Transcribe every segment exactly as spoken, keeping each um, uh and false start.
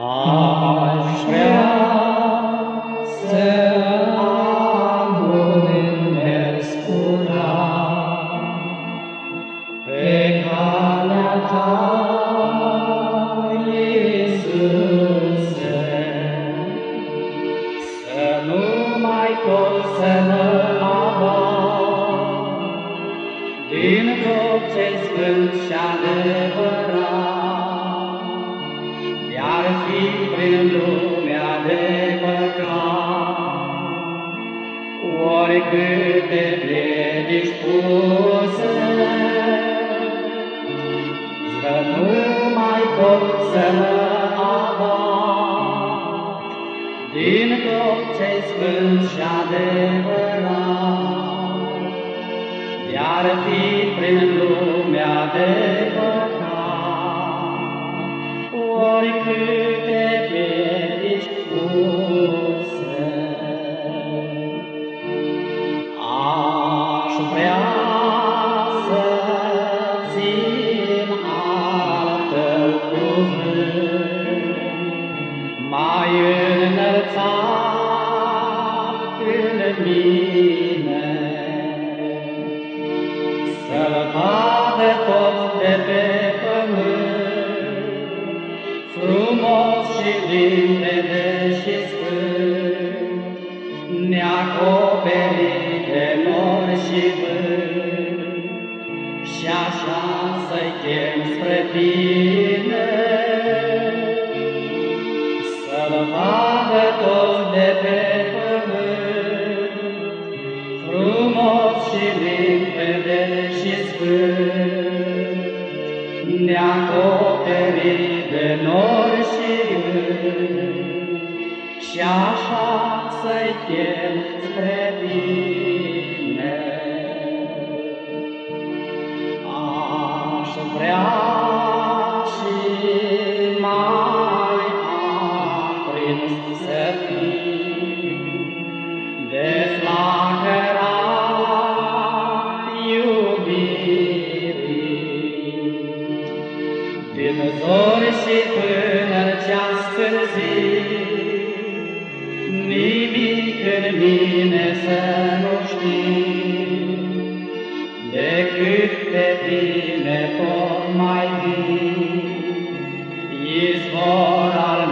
Aș vrea să am un mers curat pe calea ta, Iisuse, să nu mai pot să mă abat din tot ce-i sfânt și adevărat. Iar fi prin lumea de păcat, oricât de piedici puse, să nu mai pot să mă abat din tot ce-i sfânt și adevărat. Iar fi prin lumea de păcat, oricât de piedici puse. Aș vrea să țin al tău cuvânt mai înălțat în mine, să-l vadă tot de pe pământ, frumos și limpede și sfânt, neacoperit de nori și vânt, și așa să-i chem spre tine, să-l vadă tot de pe pământ, frumos și limpede și sfânt, neacoperit de nori și vânt, și așa să-i chem spre tine. Aș vrea și mai aprins să fii de flacărat iubirii, din zori și până ceas târziu, nimic în mine să nu știu, decât pe tine tot mai vii, izvor al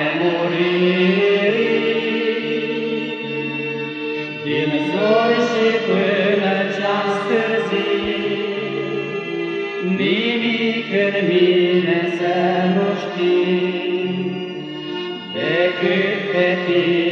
nemuririi. Din zori și până ceas târziu, nimic în mine să nu știu, decât pe tine